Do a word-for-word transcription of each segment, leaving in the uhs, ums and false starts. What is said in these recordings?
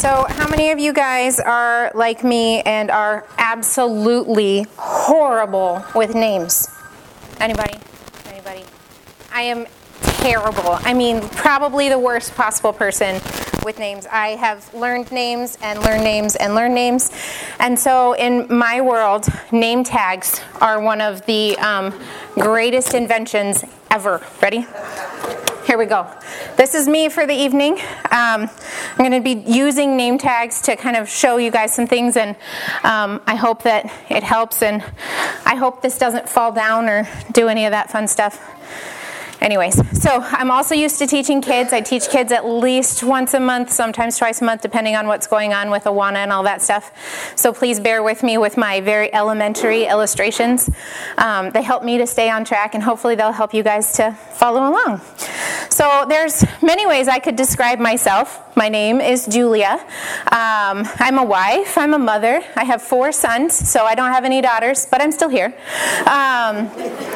So how many of you guys are like me and are absolutely horrible with names? Anybody? Anybody? I am terrible. I mean, probably the worst possible person with names. I have learned names and learned names and learned names. And so in my world, name tags are one of the um, greatest inventions ever. Ready? Here we go. This is me for the evening. Um, I'm going to be using name tags to kind of show you guys some things, and um, I hope that it helps, and I hope this doesn't fall down or do any of that fun stuff. Anyways, so I'm also used to teaching kids. I teach kids at least once a month, sometimes twice a month, depending on what's going on with Awana and all that stuff. So please bear with me with my very elementary illustrations. Um, they help me to stay on track, and hopefully they'll help you guys to follow along. So there's many ways I could describe myself. My name is Julia. Um, I'm a wife. I'm a mother. I have four sons, so I don't have any daughters, but I'm still here. Um,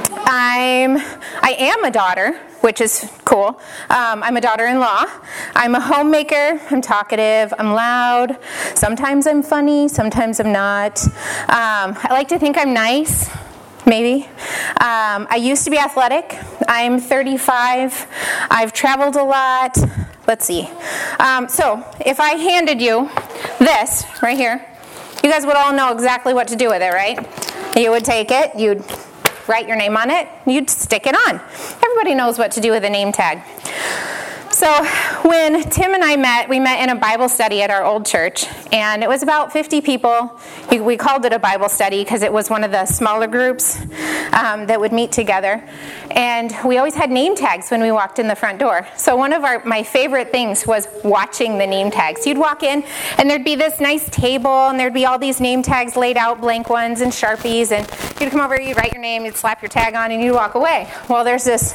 I'm, I am a daughter, which is cool. Um, I'm a daughter-in-law. I'm a homemaker. I'm talkative. I'm loud. Sometimes I'm funny. Sometimes I'm not. Um, I like to think I'm nice. Maybe. Um, I used to be athletic. I'm thirty-five. I've traveled a lot. Let's see. Um, so if I handed you this right here, you guys would all know exactly what to do with it, right? You would take it. You'd write your name on it. You'd stick it on. Everybody knows what to do with a name tag. So when Tim and I met, we met in a Bible study at our old church, and it was about fifty people. We called it a Bible study because it was one of the smaller groups um, that would meet together. And we always had name tags when we walked in the front door. So one of our my favorite things was watching the name tags. You'd walk in, and there'd be this nice table, and there'd be all these name tags laid out, blank ones and Sharpies, and you'd come over, you'd write your name, you'd slap your tag on, and you'd walk away. Well, there's this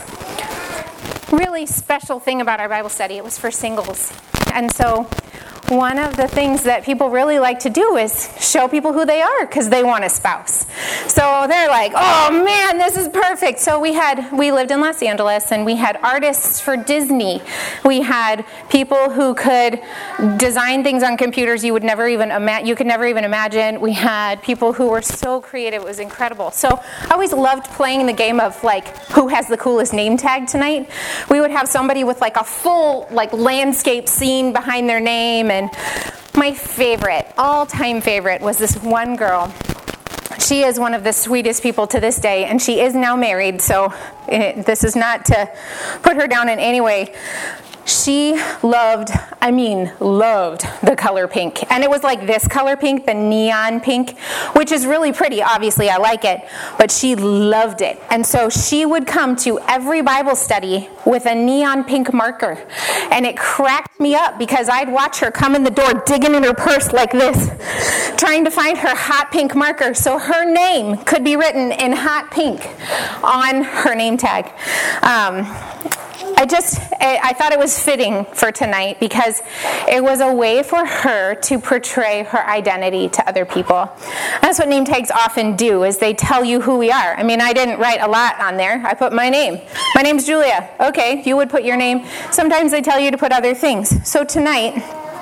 really special thing about our Bible study. It was for singles. And so one of the things that people really like to do is show people who they are because they want a spouse. So they're like, oh man, this is perfect. So we had, we lived in Los Angeles, and we had artists for Disney. We had people who could design things on computers you would never even ima- you could never even imagine. We had people who were so creative. It was incredible. So I always loved playing the game of like, who has the coolest name tag tonight? We would have somebody with like a full like landscape scene behind their name. And my favorite, all-time favorite, was this one girl. She is one of the sweetest people to this day, and she is now married, so it, this is not to put her down in any way. She loved, I mean, loved the color pink. And it was like this color pink, the neon pink, which is really pretty. Obviously, I like it. But she loved it. And so she would come to every Bible study with a neon pink marker. And it cracked me up because I'd watch her come in the door digging in her purse like this, trying to find her hot pink marker so her name could be written in hot pink on her name tag. Um, I just, I thought it was fitting for tonight because it was a way for her to portray her identity to other people. That's what name tags often do, is they tell you who we are. I mean, I didn't write a lot on there. I put my name. My name's Julia. Okay, you would put your name. Sometimes they tell you to put other things. So tonight,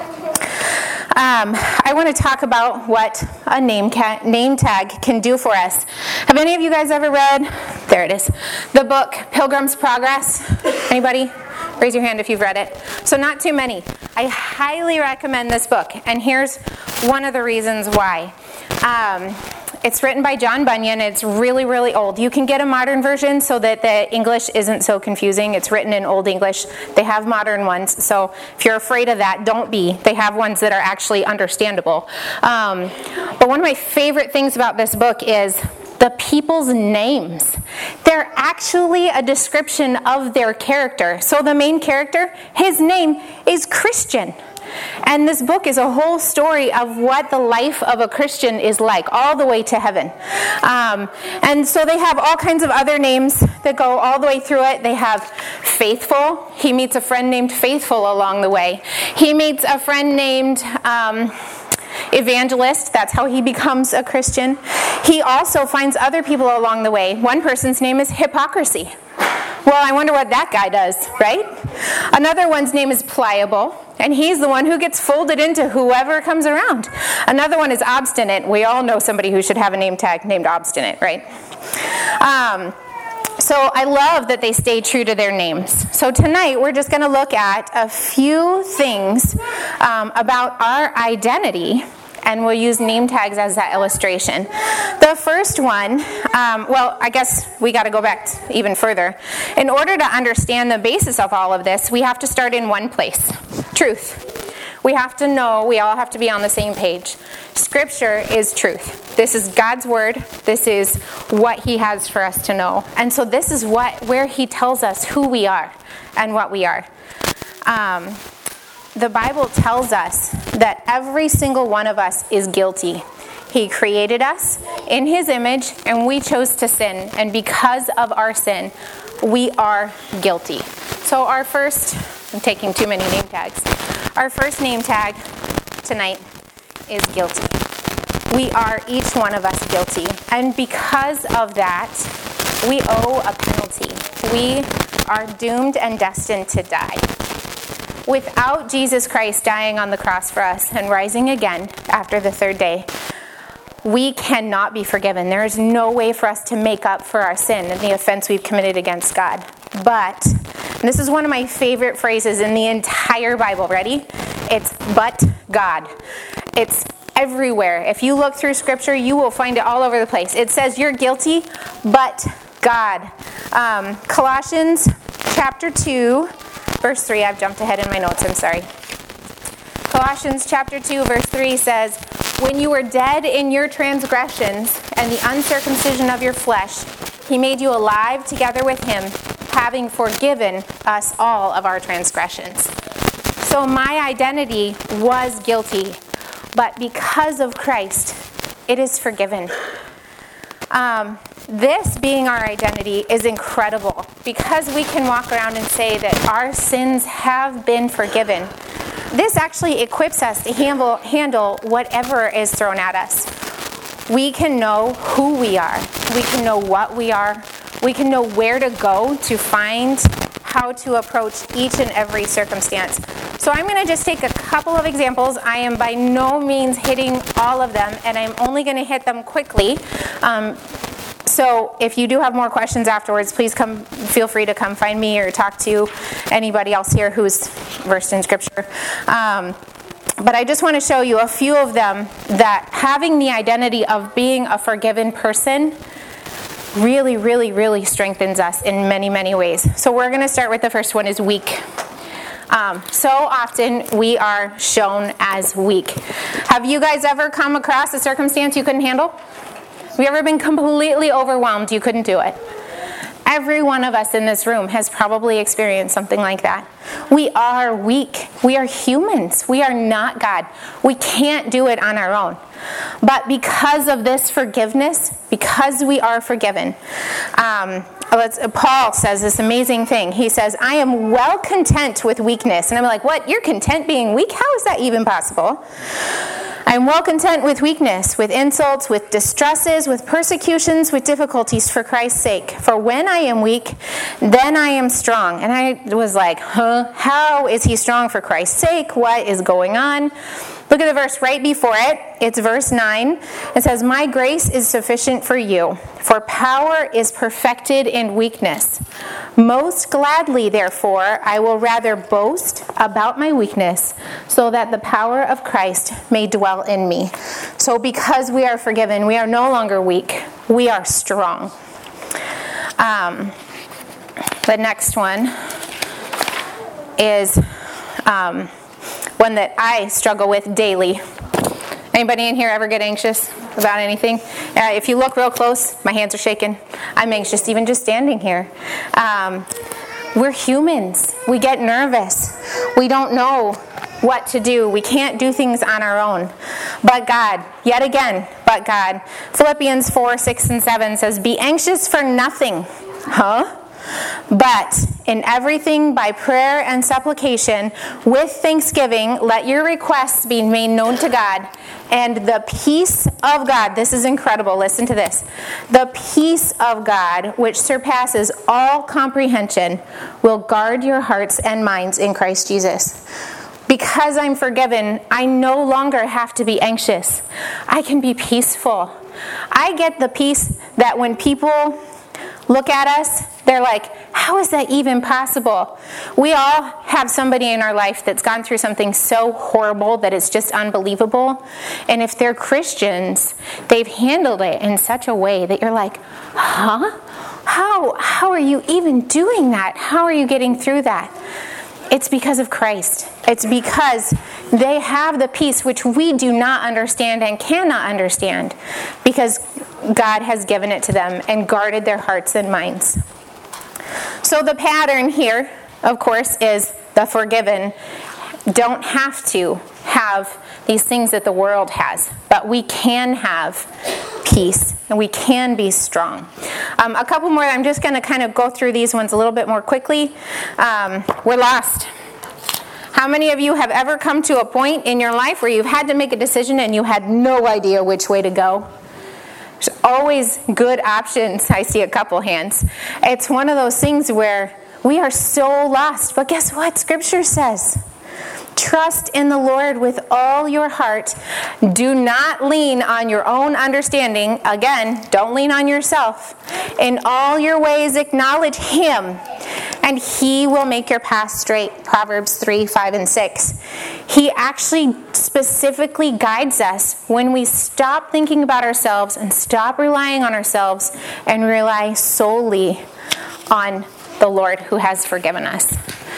Um, I want to talk about what a name, ca- name tag can do for us. Have any of you guys ever read, there it is, the book Pilgrim's Progress? Anybody? Raise your hand if you've read it. So not too many. I highly recommend this book, and here's one of the reasons why. Um, It's written by John Bunyan. It's really, really old. You can get a modern version so that the English isn't so confusing. It's written in Old English. They have modern ones. So if you're afraid of that, don't be. They have ones that are actually understandable. Um, but one of my favorite things about this book is the people's names. They're actually a description of their character. So the main character, his name is Christian. And this book is a whole story of what the life of a Christian is like, all the way to heaven. Um, and so they have all kinds of other names that go all the way through it. They have Faithful. He meets a friend named Faithful along the way. He meets a friend named Um, Evangelist. That's how he becomes a Christian. He also finds other people along the way. One person's name is Hypocrisy. Well, I wonder what that guy does, right? Another one's name is Pliable, and he's the one who gets folded into whoever comes around. Another one is obstinate. We all know somebody who should have a name tag named obstinate, right? Um, so I love that they stay true to their names. So tonight we're just going to look at a few things um, about our identity, and we'll use name tags as that illustration. The first one, um, well, I guess we got to go back even further. In order to understand the basis of all of this, we have to start in one place: truth. We have to know, we all have to be on the same page. Scripture is truth. This is God's word. This is what he has for us to know. And so this is what where he tells us who we are and what we are. Um, the Bible tells us that every single one of us is guilty. He created us in his image, and we chose to sin. And because of our sin, we are guilty. So our first, I'm taking too many name tags. Our first name tag tonight is guilty. We are each one of us guilty. And because of that, we owe a penalty. We are doomed and destined to die. Without Jesus Christ dying on the cross for us and rising again after the third day, we cannot be forgiven. There is no way for us to make up for our sin and the offense we've committed against God. But, and this is one of my favorite phrases in the entire Bible. Ready? It's but God. It's everywhere. If you look through Scripture, you will find it all over the place. It says you're guilty, but God. Um, Colossians chapter two, verse three. I've jumped ahead in my notes. I'm sorry. Colossians chapter two, verse three says, when you were dead in your transgressions and the uncircumcision of your flesh, he made you alive together with him, having forgiven us all of our transgressions. So my identity was guilty, but because of Christ, it is forgiven. Um, this being our identity is incredible because we can walk around and say that our sins have been forgiven. This actually equips us to handle, handle whatever is thrown at us. We can know who we are. We can know what we are. We can know where to go to find how to approach each and every circumstance. So I'm going to just take a couple of examples. I am by no means hitting all of them, and I'm only going to hit them quickly. Um, So if you do have more questions afterwards, please come. Feel free to come find me or talk to anybody else here who's versed in Scripture. Um, but I just want to show you a few of them that having the identity of being a forgiven person really, really, really strengthens us in many, many ways. So we're going to start with the first one is weak. Um, so often we are shown as weak. Have you guys ever come across a circumstance you couldn't handle? Have you ever been completely overwhelmed you couldn't do it? Every one of us in this room has probably experienced something like that. We are weak. We are humans. We are not God. We can't do it on our own. But because of this forgiveness, because we are forgiven, um, let's, Paul says this amazing thing. He says, I am well content with weakness. And I'm like, what? You're content being weak? How is that even possible? I am well content with weakness, with insults, with distresses, with persecutions, with difficulties for Christ's sake. For when I am weak, then I am strong. And I was like, huh? How is he strong for Christ's sake? What is going on? Look at the verse right before it. It's verse nine. It says, my grace is sufficient for you, for power is perfected in weakness. Most gladly, therefore, I will rather boast about my weakness, so that the power of Christ may dwell in me. So because we are forgiven, we are no longer weak. We are strong. Um, the next one is... Um, one that I struggle with daily. Anybody in here ever get anxious about anything? Uh, if you look real close, my hands are shaking. I'm anxious even just standing here. Um, we're humans. We get nervous. We don't know what to do. We can't do things on our own. But God, yet again, but God. Philippians four, six, and seven says, be anxious for nothing. Huh? But in everything by prayer and supplication with thanksgiving, let your requests be made known to God. And the peace of God, this is incredible, listen to this. The peace of God, which surpasses all comprehension, will guard your hearts and minds in Christ Jesus. Because I'm forgiven, I no longer have to be anxious. I can be peaceful. I get the peace that when people look at us, they're like, how is that even possible? We all have somebody in our life that's gone through something so horrible that it's just unbelievable. And if they're Christians, they've handled it in such a way that you're like, huh? How, how are you even doing that? How are you getting through that? It's because of Christ. It's because they have the peace which we do not understand and cannot understand, because God has given it to them and guarded their hearts and minds. So the pattern here, of course, is the forgiven don't have to have these things that the world has, but we can have peace and we can be strong. Um, a couple more. I'm just going to kind of go through these ones a little bit more quickly. Um, we're lost. How many of you have ever come to a point in your life where you've had to make a decision and you had no idea which way to go? There's always good options. I see a couple hands. It's one of those things where we are so lost. But guess what? Scripture says, trust in the Lord with all your heart. Do not lean on your own understanding. Again, don't lean on yourself. In all your ways acknowledge Him, and He will make your path straight. Proverbs three, five, and six. He actually specifically guides us when we stop thinking about ourselves and stop relying on ourselves and rely solely on the Lord who has forgiven us.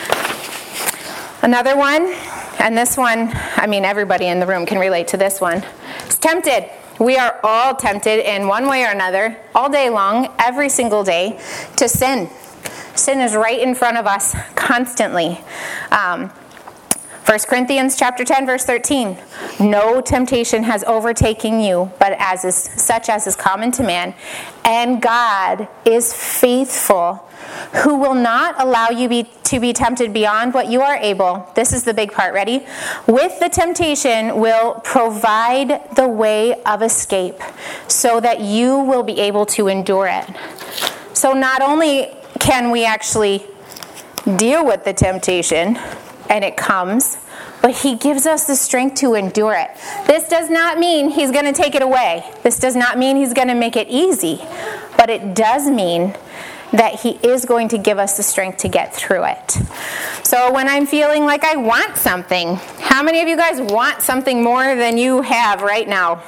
Another one, and this one, I mean, everybody in the room can relate to this one. It's tempted. We are all tempted in one way or another, all day long, every single day, to sin. Sin is right in front of us constantly. Um, First Corinthians chapter ten, verse thirteen. No temptation has overtaken you, but as is such as is common to man. And God is faithful, who will not allow you be, to be tempted beyond what you are able. This is the big part. Ready? With the temptation will provide the way of escape, so that you will be able to endure it. So not only can we actually deal with the temptation, and it comes, but He gives us the strength to endure it. This does not mean He's going to take it away. This does not mean He's going to make it easy, but it does mean that He is going to give us the strength to get through it. So when I'm feeling like I want something, how many of you guys want something more than you have right now?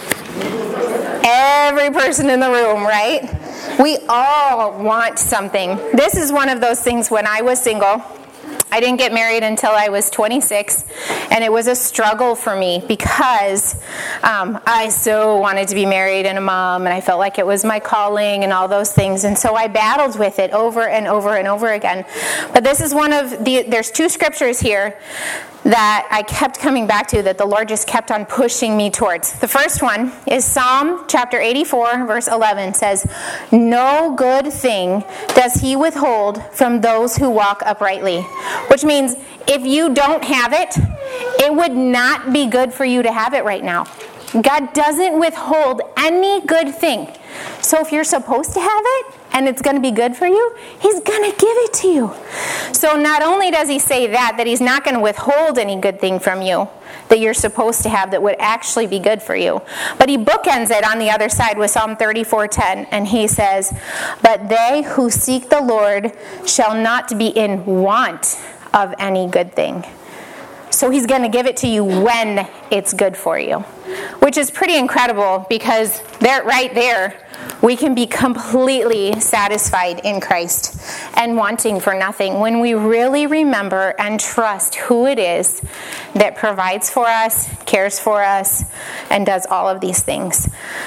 Every person in the room, right? We all want something. This is one of those things. When I was single, I didn't get married until I was twenty-six, and it was a struggle for me because um, I so wanted to be married and a mom, and I felt like it was my calling and all those things, and so I battled with it over and over and over again. But this is one of the, there's two scriptures here that I kept coming back to, that the Lord just kept on pushing me towards. The first one is Psalm chapter eighty-four, verse eleven, says, no good thing does He withhold from those who walk uprightly. Which means if you don't have it, it would not be good for you to have it right now. God doesn't withhold any good thing. So if you're supposed to have it, and it's going to be good for you, He's going to give it to you. So not only does He say that, that He's not going to withhold any good thing from you that you're supposed to have that would actually be good for you, but He bookends it on the other side with Psalm thirty-four ten, and He says, but they who seek the Lord shall not be in want of any good thing. So He's going to give it to you when it's good for you, which is pretty incredible, because there, right there, we can be completely satisfied in Christ and wanting for nothing when we really remember and trust who it is that provides for us, cares for us, and does all of these things.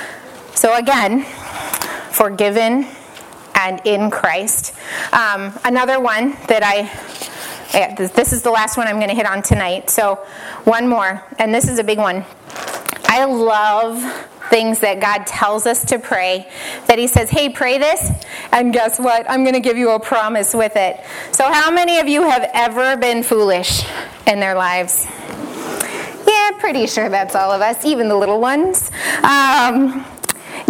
So again, forgiven and in Christ. Um, another one that I... Yeah, this is the last one I'm going to hit on tonight. So one more, and this is a big one. I love things that God tells us to pray, that He says, hey, pray this, and guess what? I'm going to give you a promise with it. So how many of you have ever been foolish in their lives? Yeah, pretty sure that's all of us, even the little ones. Um,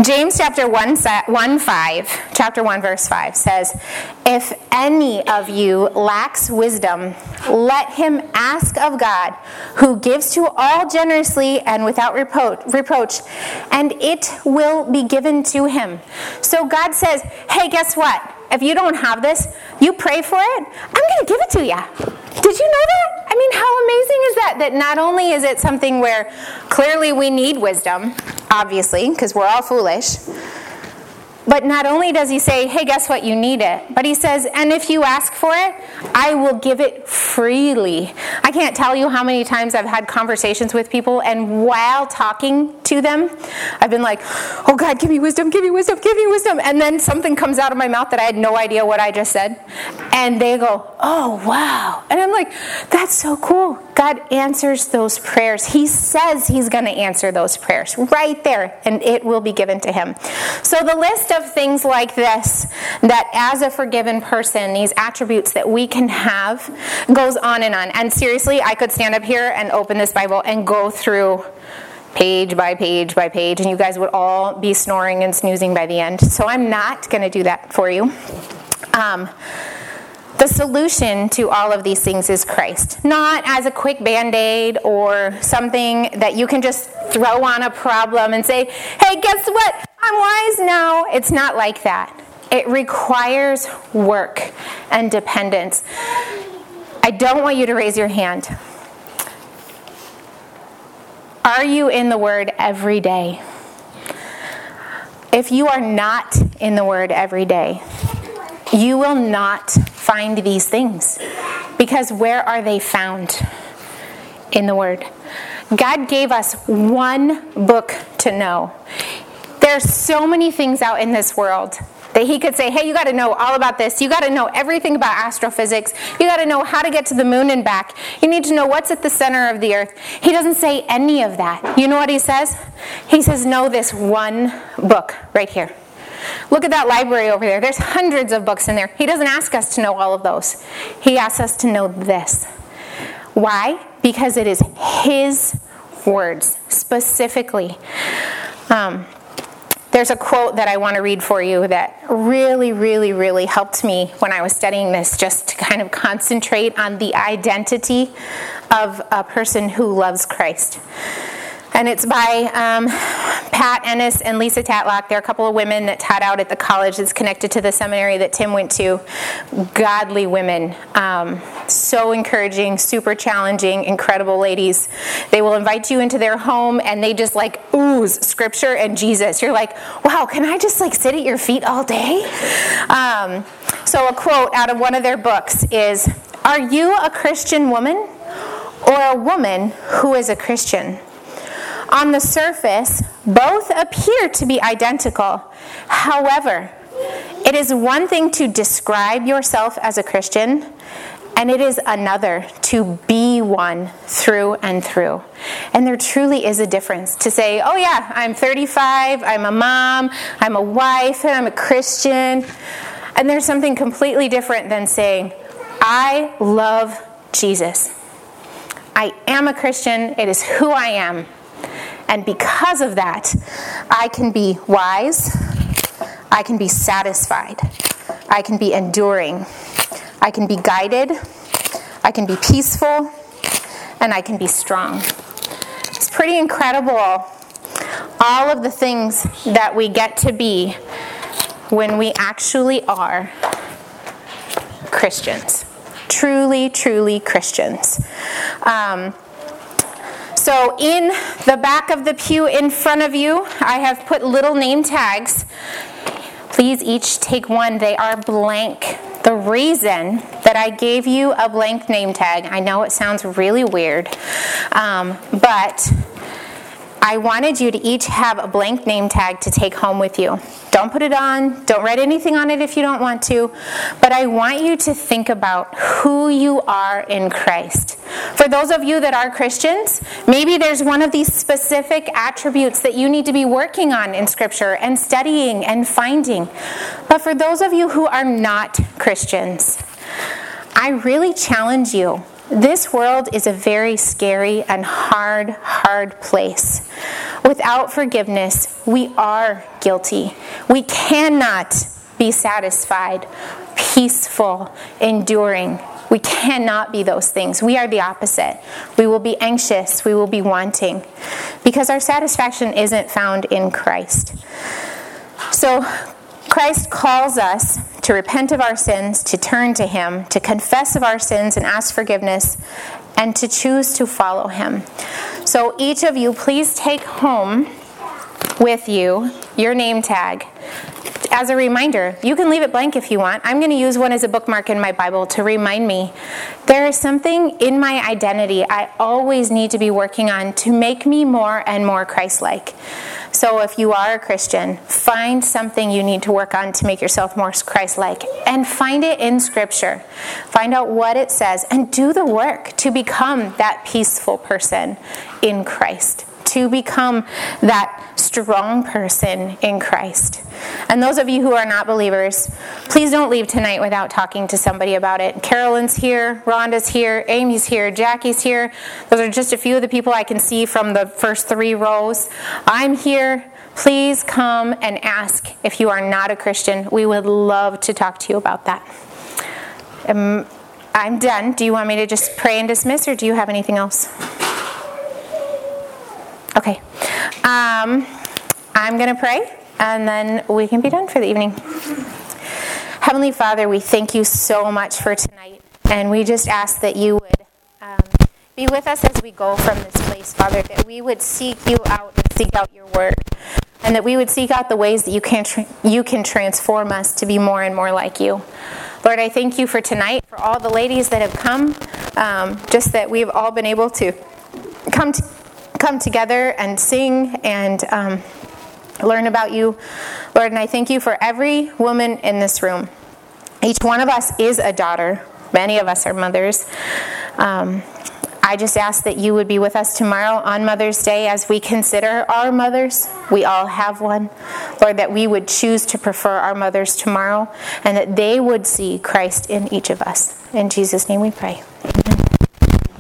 James chapter one, one, five, chapter one, verse five says, "If any of you lacks wisdom, let him ask of God, who gives to all generously and without repro- reproach, and it will be given to him." So God says, hey, guess what? If you don't have this, you pray for it, I'm going to give it to you. Did you know that? I mean, how amazing is that? That not only is it something where clearly we need wisdom, obviously, because we're all foolish, but not only does he say, hey, guess what, you need it, but he says, and if you ask for it, I will give it freely. I can't tell you how many times I've had conversations with people, and while talking to them, I've been like, oh God, give me wisdom, give me wisdom, give me wisdom, and then something comes out of my mouth that I had no idea what I just said, and they go, oh wow, and I'm like, that's so cool. God answers those prayers. He says he's going to answer those prayers right there, and it will be given to him. So the list of things like this, that as a forgiven person, these attributes that we can have, goes on and on. And seriously, I could stand up here and open this Bible and go through page by page by page, and you guys would all be snoring and snoozing by the end. So I'm not going to do that for you. Um, The solution to all of these things is Christ. Not as a quick Band-Aid or something that you can just throw on a problem and say, hey, guess what? I'm wise now. It's not like that. It requires work and dependence. I don't want you to raise your hand. Are you in the Word every day? If you are not in the Word every day, you will not find these things. Because where are they found? In the Word. God gave us one book to know. There's so many things out in this world that he could say, hey, you got to know all about this. You got to know everything about astrophysics. You got to know how to get to the moon and back. You need to know what's at the center of the earth. He doesn't say any of that. You know what he says? He says, know this one book right here. Look at that library over there. There's hundreds of books in there. He doesn't ask us to know all of those. He asks us to know this. Why? Because it is his words, specifically. Um, there's a quote that I want to read for you that really, really, really helped me when I was studying this, just to kind of concentrate on the identity of a person who loves Christ. And it's by um, Pat Ennis and Lisa Tatlock. They're a couple of women that taught out at the college that's connected to the seminary that Tim went to. Godly women. Um, so encouraging, super challenging, incredible ladies. They will invite you into their home and they just like ooze scripture and Jesus. You're like, wow, can I just like sit at your feet all day? Um, so a quote out of one of their books is, are you a Christian woman or a woman who is a Christian? On the surface, both appear to be identical. However, it is one thing to describe yourself as a Christian, and it is another to be one through and through. And there truly is a difference to say, oh yeah, I'm thirty-five, I'm a mom, I'm a wife, and I'm a Christian. And there's something completely different than saying, I love Jesus. I am a Christian, it is who I am. And because of that, I can be wise, I can be satisfied, I can be enduring, I can be guided, I can be peaceful, and I can be strong. It's pretty incredible, all of the things that we get to be when we actually are Christians. Truly, truly Christians. Um, So in the back of the pew in front of you, I have put little name tags. Please each take one. They are blank. The reason that I gave you a blank name tag, I know it sounds really weird, um, but I wanted you to each have a blank name tag to take home with you. Don't put it on. Don't write anything on it if you don't want to. But I want you to think about who you are in Christ. For those of you that are Christians, maybe there's one of these specific attributes that you need to be working on in Scripture and studying and finding. But for those of you who are not Christians, I really challenge you. This world is a very scary and hard, hard place. Without forgiveness, we are guilty. We cannot be satisfied, peaceful, enduring. We cannot be those things. We are the opposite. We will be anxious. We will be wanting, because our satisfaction isn't found in Christ. So Christ calls us to repent of our sins, to turn to Him, to confess of our sins and ask forgiveness, and to choose to follow Him. So each of you, please take home with you your name tag. As a reminder, you can leave it blank if you want. I'm going to use one as a bookmark in my Bible to remind me there is something in my identity I always need to be working on to make me more and more Christ-like. So if you are a Christian, find something you need to work on to make yourself more Christ-like, and find it in Scripture. Find out what it says and do the work to become that peaceful person in Christ, to become that strong person in Christ. And those of you who are not believers, please don't leave tonight without talking to somebody about it. Carolyn's here, Rhonda's here, Amy's here, Jackie's here. Those are just a few of the people I can see from the first three rows. I'm here. Please come and ask if you are not a Christian. We would love to talk to you about that. Um, I'm done. Do you want me to just pray and dismiss, or do you have anything else? Okay. Um, I'm going to pray, and then we can be done for the evening. Heavenly Father, we thank you so much for tonight, and we just ask that you would um, be with us as we go from this place, Father, that we would seek you out and seek out your word, and that we would seek out the ways that you can tra- you can transform us to be more and more like you. Lord, I thank you for tonight, for all the ladies that have come, um, just that we've all been able to come to come together and sing and um, learn about you, Lord. And I thank you for every woman in this room. Each one of us is a daughter. Many of us are mothers. Um, I just ask that you would be with us tomorrow on Mother's Day as we consider our mothers. We all have one. Lord, that we would choose to prefer our mothers tomorrow, and that they would see Christ in each of us. In Jesus' name we pray.